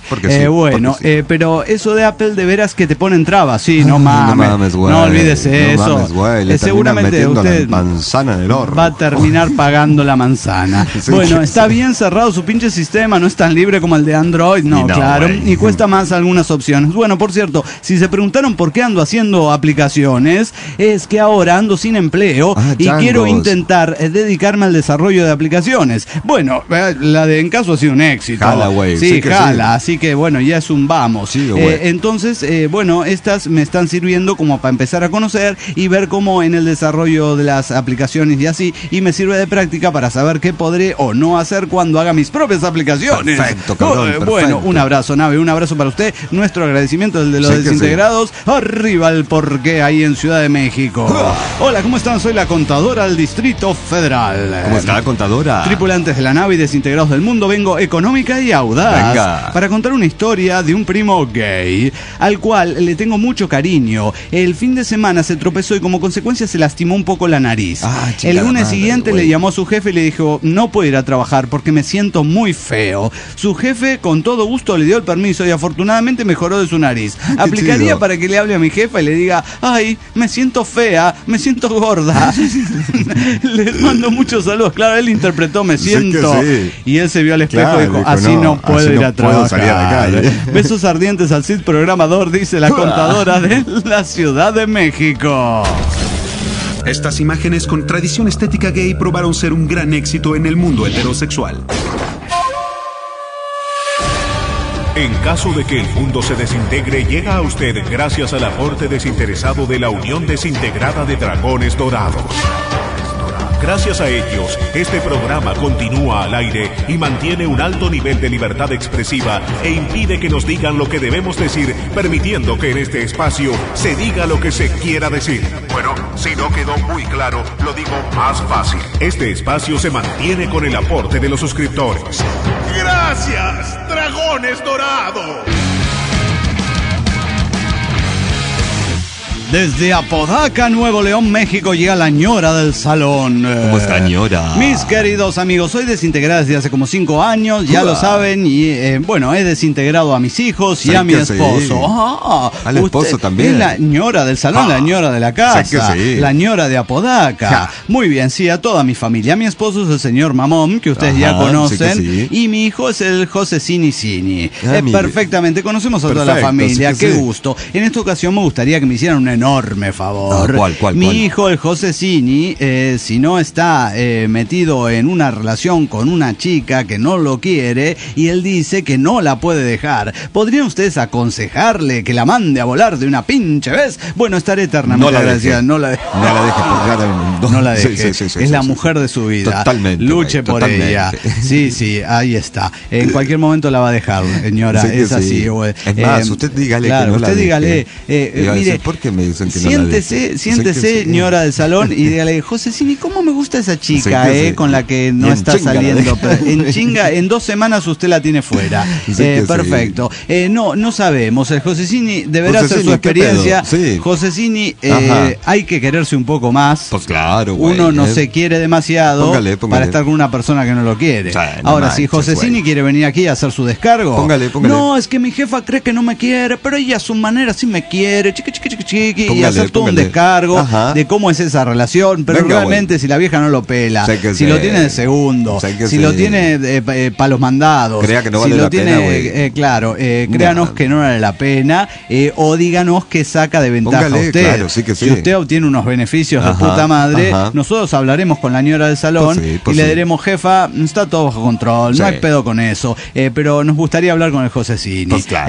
Pero eso de Apple de veras que te ponen trabas. Sí, no mames, no olvides eso. Seguramente usted la manzana en el horno. Va a terminar pagando la manzana. Está bien cerrado su pinche sistema, no es tan libre como el de Android, claro, y cuesta más algunas opciones. Bueno, por cierto, si se preguntaron por qué ando haciendo aplicaciones, es que ahora ando sin empleo y quiero intentar dedicarme al desarrollo de aplicaciones. Bueno, la de En Caso ha sido un éxito. Jala, güey. Sí, jala, así que ya es un vamos. Sí, entonces, estas me están sirviendo como para empezar a conocer y ver cómo en el desarrollo de las aplicaciones y así, y me sirve de práctica para saber qué podré o no hacer cuando haga mis propias aplicaciones. Perfecto, cabrón, Bueno, un abrazo, Nave, un abrazo para usted. Nuestro agradecimiento el de los desintegrados. Arriba el Porqué ahí en Ciudad de México. Hola, ¿cómo están? Soy la contadora del Distrito Federal. ¿Cómo está, contadora? Tripulantes de la nave y desintegrados del mundo, vengo económica y audaz para contar una historia de un primo gay al cual le tengo mucho cariño. El fin de semana se tropezó y como consecuencia se lastimó un poco la nariz. El lunes siguiente le llamó a su jefe y le dijo, no puedo ir a trabajar porque me siento muy feo. Su jefe con todo gusto le dio el permiso y afortunadamente mejoró de su nariz. Aplicaría para que le hable a mi jefa y le diga, ay, me siento siento fea, me siento gorda. Les mando muchos saludos. Claro, él interpretó me siento. Sí. Y él se vio al espejo y dijo, así no puedo ir a trabajar. Salir a la calle. Besos ardientes al Cid programador, dice la contadora de la Ciudad de México. Estas imágenes con tradición estética gay probaron ser un gran éxito en el mundo heterosexual. En caso de que el mundo se desintegre, llega a usted gracias al aporte desinteresado de la Unión Desintegrada de Dragones Dorados. Gracias a ellos, este programa continúa al aire y mantiene un alto nivel de libertad expresiva e impide que nos digan lo que debemos decir, permitiendo que en este espacio se diga lo que se quiera decir. Bueno, si no quedó muy claro, lo digo más fácil. Este espacio se mantiene con el aporte de los suscriptores. ¡Gracias, Dragones Dorados! Desde Apodaca, Nuevo León, México, llega la ñora del salón. ¿Cómo está, ñora? Mis queridos amigos, soy desintegrada desde hace como 5 años, ya lo saben, y bueno, he desintegrado a mis hijos y a mi esposo. Sí. Al esposo también. Es la ñora del salón, la ñora de la casa, la ñora de Apodaca. Muy bien, sí, a toda mi familia. Mi esposo es el señor Mamón, que ustedes ya conocen, y mi hijo es el José Cini. Perfectamente, conocemos a toda la familia, qué gusto. En esta ocasión me gustaría que me hicieran un enorme favor. ¿Cuál? Mi hijo, el José Cini, si no está metido en una relación con una chica que no lo quiere y él dice que no la puede dejar, ¿podrían ustedes aconsejarle que la mande a volar de una pinche vez? Bueno, estaré eternamente agradecida. No la deje. No la deje. Es la mujer de su vida. Totalmente. Luche por ella. Sí, ahí está. En cualquier momento la va a dejar, señora. Es así. Es más, usted dígale que no la deje. Dígale, mire, ¿por qué me dicen que siéntese, señora del salón, y dígale, José Cini, ¿cómo me gusta esa chica, con la que no está saliendo? En chinga, en 2 semanas usted la tiene fuera. Perfecto. No sabemos. El José Cini deberá hacer su experiencia. José Cini, hay que quererse un poco más. Pues claro, uno no se quiere demasiado para estar con una persona que no lo quiere. Ahora, si José Cini quiere venir aquí a hacer su descargo, póngale. No, es que mi jefa cree que no me quiere, pero ella a su manera sí me quiere, y hacer todo un descargo de cómo es esa relación, pero realmente si la vieja no lo pela, si lo tiene de segundo, si lo tiene para los mandados, crea que no vale la pena, créanos que no vale la pena, o díganos que saca de ventaja a usted. Si usted obtiene unos beneficios de puta madre, nosotros hablaremos con la ñora del salón y le diremos, jefa, está todo bajo control, no hay pedo con eso, pero nos gustaría hablar con el José Cini.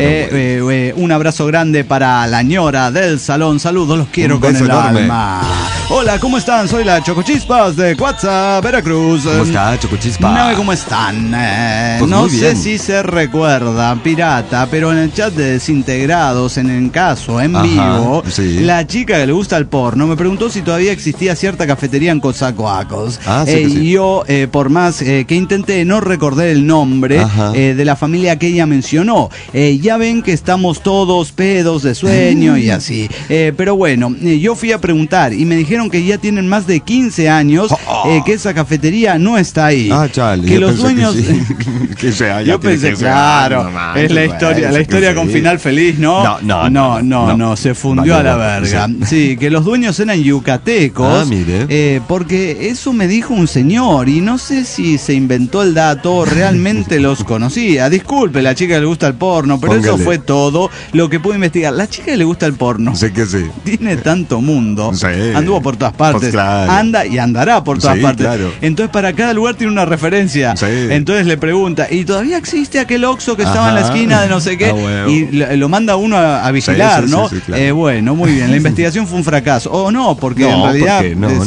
Un abrazo grande para la ñora del salón, saludos, los quiero con el enorme alma. Hola, ¿cómo están? Soy la Chocochispas de Cuatza, Veracruz. ¿Cómo está, Chocochispas? ¿Cómo están? No sé si se recuerda, pirata, pero en el chat de Desintegrados, en el caso, en vivo, la chica que le gusta el porno me preguntó si todavía existía cierta cafetería en Coatzacoalcos. Yo, por más que intenté, no recordé el nombre de la familia que ella mencionó. Ya ven que estamos todos pedos de sueño y así. Pero bueno, yo fui a preguntar y me dijeron que ya tienen más de 15 años que esa cafetería no está ahí. Que los dueños... Yo pensé, claro, es la historia con final feliz, ¿no? No, se fundió a la verga. Sí, que los dueños eran yucatecos, porque eso me dijo un señor y no sé si se inventó el dato o realmente los conocía. Disculpe, la chica que le gusta el porno, pero eso fue todo lo que pude investigar. La chica que le gusta el porno tiene tanto mundo, anduvo por todas partes, anda y andará por todas partes. Entonces para cada lugar tiene una referencia. Entonces le pregunta, ¿y todavía existe aquel Oxxo que estaba en la esquina de no sé qué? Y lo manda uno a vigilar, ¿no? Bueno, muy bien, la investigación fue un fracaso. O no, porque en realidad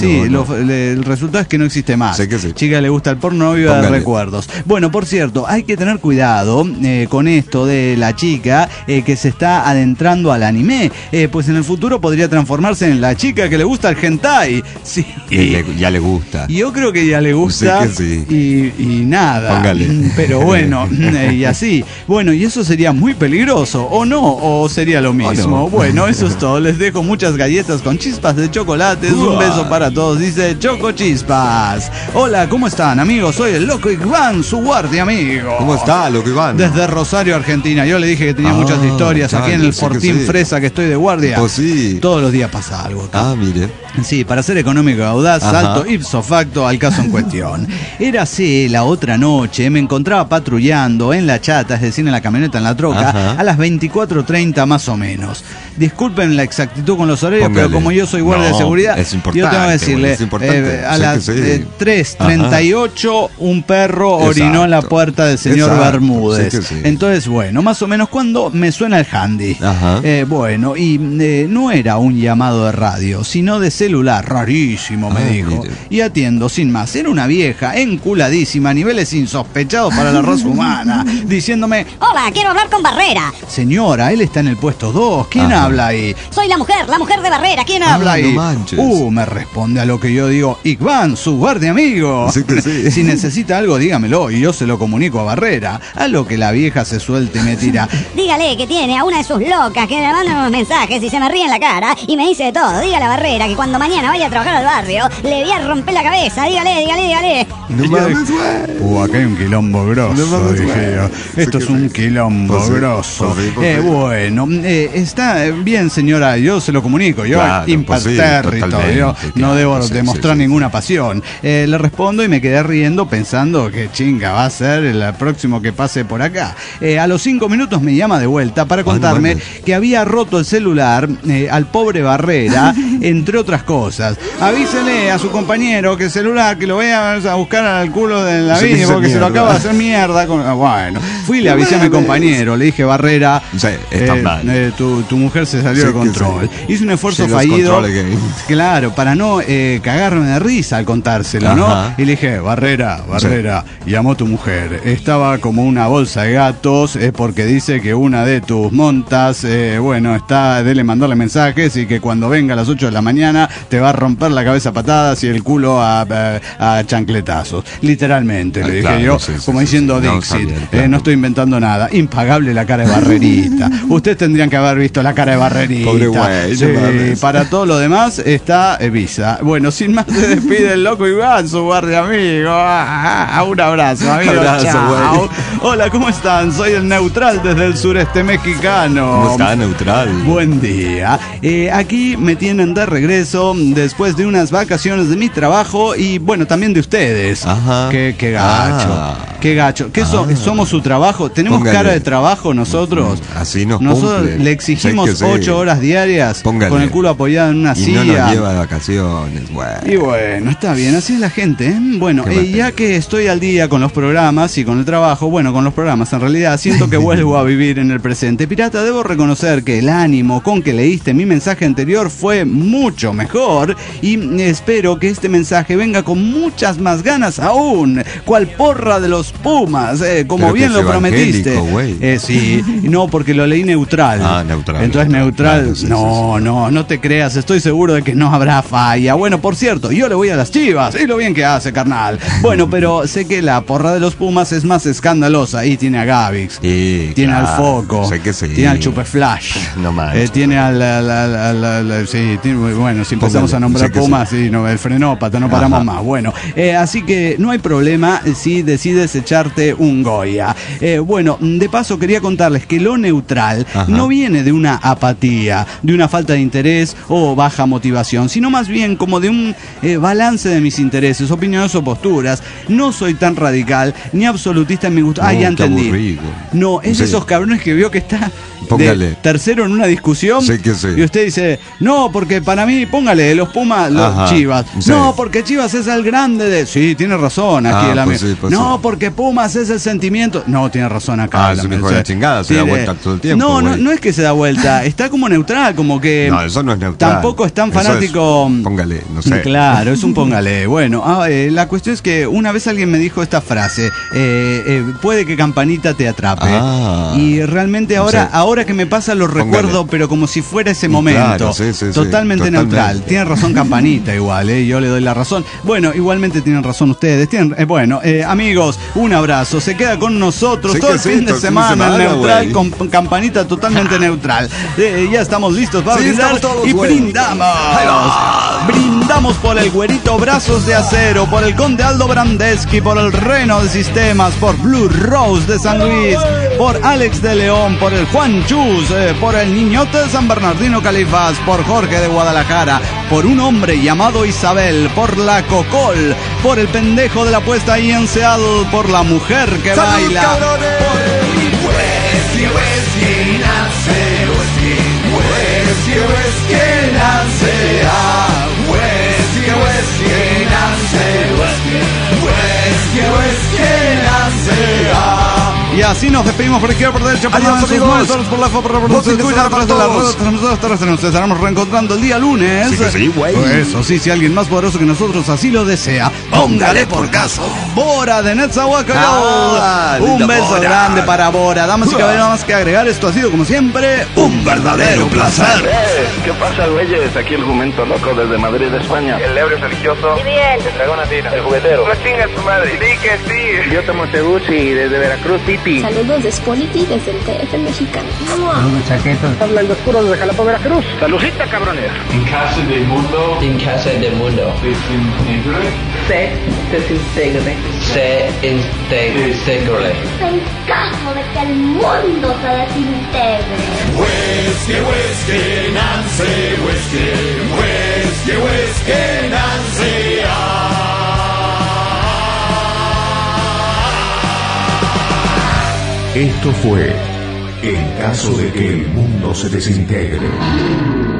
el resultado es que no existe más. Chica le gusta el porno, no viva de recuerdos. Bueno, por cierto, hay que tener cuidado con esto de la chica que se está adentrando al anime, pues en el futuro podría transformarse en la chica que le gusta el hentai. Ya le gusta. Yo creo que ya le gusta. Y nada. Pero bueno, y así. Bueno, y eso sería muy peligroso, ¿o no? ¿O sería lo mismo? Bueno, eso es todo. Les dejo muchas galletas con chispas de chocolates. Un beso para todos. Dice Choco Chispas. Hola, ¿cómo están, amigos? Soy el Loco Iván, su guardia amigo. ¿Cómo está, Loco Iván? Desde Rosario, Argentina. Yo le dije que tenía muchas historias aquí en el Fortín Fresa, que estoy de guardia. Sí. Todos los días pasa algo acá. Mire. Sí, para ser económico y audaz, salto ipso facto al caso en cuestión. Érase la otra noche, me encontraba patrullando en la chata, es decir, en la camioneta, en la troca, a las 24:30 más o menos. Disculpen la exactitud con los horarios, pero como yo soy guardia de seguridad, yo tengo que decirle, a las 3:38 un perro orinó en la puerta del señor Bermúdez. Entonces, bueno, más o menos cuando me suena el handy. Bueno, y no era un llamado de radio, sino de celular, rarísimo, me dijo. Mire. Y atiendo, sin más. Era una vieja, enculadísima, a niveles insospechados para la raza humana, diciéndome: hola, quiero hablar con Barrera. Señora, él está en el puesto 2. ¿Quién habla ahí? Soy la mujer de Barrera. ¿Quién habla ahí? No manches. Me responde a lo que yo digo: Iván, su guardia amigo. Sí. Si necesita algo, dígamelo y yo se lo comunico a Barrera. A lo que la vieja se suelta y me tira: dígale que tiene a una de sus locas que me mandan unos mensajes y se me ríe en la cara y me dice de todo. Dígale a Barrera que cuando mañana vaya a trabajar al barrio, le voy a romper la cabeza. Dígale. No mames, güey. Acá hay un quilombo grosso, dije yo. Esto es un quilombo grosso. Bueno, está bien, señora, yo se lo comunico. Yo, impertérrito, yo no debo demostrar ninguna pasión. Le respondo y me quedé riendo pensando que chinga va a ser el próximo que pase por acá. A los 5 minutos me llama de vuelta para contarme que había roto el celular al pobre Barrera, entre otras cosas. Avísele a su compañero que el celular, que lo vaya a buscar al culo de la vida porque se lo acaba de hacer mierda. Bueno, fui y le avisé a mi compañero, le dije: Barrera, tu mujer se salió de control. Hice un esfuerzo fallido, claro, para no cagarme de risa al contárselo, ¿no? Y le dije: Barrera, llamó tu mujer. Estaba como una bolsa de gatos, porque dice que una de tus montas, está, dele mandarle mensajes y que cuando venga a las 8 de la mañana te va a romper la cabeza a patadas y el culo a chancletazos. Literalmente, le dije yo, como diciendo Dixit. No estoy inventando nada. Impagable la cara de Barrerita. Ustedes tendrían que haber visto la cara de Barrerita. Pobre güey. Para todo lo demás está Visa. Bueno, sin más se despide el loco Iván, su guardia amigo. Un abrazo, amigo. Chao. Hola, ¿cómo están? Soy el Neutral desde el sureste mexicano. ¿Cómo está, Neutral? Buen día. Aquí me tienen de regreso después de unas vacaciones de mi trabajo y bueno, también de ustedes. Qué gacho. Qué gacho. ¿Qué somos su trabajo? ¿Tenemos cara de trabajo nosotros? Así nosotros le exigimos 8 horas diarias con el culo apoyado en una silla. No nos lleva de vacaciones. Y bueno, está bien, así es la gente. Bueno, ya que estoy al día con los programas y con el trabajo, con los programas en realidad, siento que vuelvo a vivir en el presente. Pirata, debo reconocer que el ánimo con que leíste mi mensaje anterior fue mucho mejor y espero que este mensaje venga con muchas más ganas aún, cual porra de los Pumas, como bien lo prometiste. Sí, no, porque lo leí neutral. Neutral. Entonces neutral, no te creas, estoy seguro de que no habrá falla. Bueno, por cierto, yo le voy a las Chivas, y lo bien que hace, carnal. Bueno, pero sé que la porra de los Pumas es más escandalosa, y tiene a Gavix, tiene al Foco, tiene al Chupe Flash, tiene al bueno, si empezamos a nombrar Pumas, el frenópata, no paramos más. Bueno, así que no hay problema si decides echarte un Goya. Bueno, de paso quería contarles que lo neutral no viene de una apatía, de una falta de interés o baja motivación, sino más bien como de un balance de mis intereses, opiniones o posturas. No soy tan radical ni absolutista en mi gusto. Ya entendí. Aburrido. No, es esos cabrones que vio que está de tercero en una discusión y usted dice: no, porque para mí, póngale los Pumas, los Chivas. No, porque Chivas es el grande de... Sí, tiene razón aquí el amigo. No, porque Pumas es el sentimiento. No, tiene razón acá. Es un hijo de la chingada, se da vuelta todo el tiempo. No es que se da vuelta, está como neutral, como que... No, eso no es neutral. Tampoco es tan fanático... Póngale, no sé. Claro, es un póngale. Bueno, la cuestión es que una vez alguien me dijo esta frase: puede que Campanita te atrape. Y realmente ahora que me pasa lo recuerdo, pero como si fuera ese momento. Claro, totalmente neutral. Tiene razón Campanita igual, yo le doy la razón. Bueno, igualmente tienen razón ustedes. Amigos, un abrazo. Se queda con nosotros todo el fin de semana, neutral, con Campanita totalmente neutral. Ya estamos listos para brindar y brindamos. Brindamos por el Güerito Brazos de Acero, por el Conde Aldo Brandeschi, por el Reno de Sistemas, por Blue Rose de San Luis, por Alex de León, por el Juan Chus, por el Niñote de San Bernardo. Bernardino Califas, por Jorge de Guadalajara, por un hombre llamado Isabel, por la Cocol, por el pendejo de la puesta ahí en Seattle, por la mujer que baila. Y así nos despedimos por izquierda, por derecha, por adiós, amigos. Por la por se escucha a través de las redes transmisoras. Nos estaremos reencontrando el día lunes. Sí, güey. Eso sí, si alguien más poderoso que nosotros así lo desea, póngale por caso. Bora de Netzahualcóyotl. Un beso grande para Bora. Damas y caballeros, nada más que agregar, esto ha sido como siempre un verdadero placer. ¿Qué pasa, güeyes? Aquí el jumento loco desde Madrid, España. El ebrio religioso. Y bien. El dragón latino. El juguetero. No chinga su madre. Sí que sí. Yo tomo Teguchi desde Veracruz City. Saludos de Spolity desde el TF mexicano. Saludos chaquetos. Habla el oscuro desde Jalapa, Veracruz. Saludcita, cabrones. En casa del mundo. En casa del mundo. Se desintegre. Se desintegre. En caso de que el mundo se desintegre. Whisky, Nancy, whisky, Nancy. Esto fue En caso de que el mundo se desintegre.